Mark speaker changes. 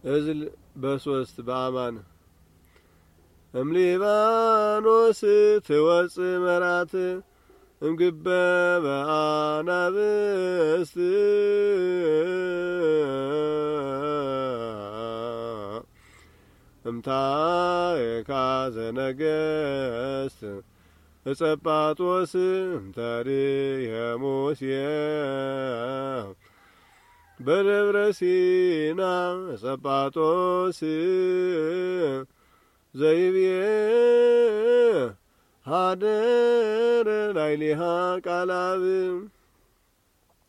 Speaker 1: እዝል በሶስት በአማን እምሊባኖስ ትወጽ መራት እምግበ በአናብስት እምታእካ ዘነገስት እጸጳጦስ እምታድየ ሙሴ በደብረ ሲና እጸጳጦስ ዘይብዬ ሀደረ ላዕሌሃ ቃል አብ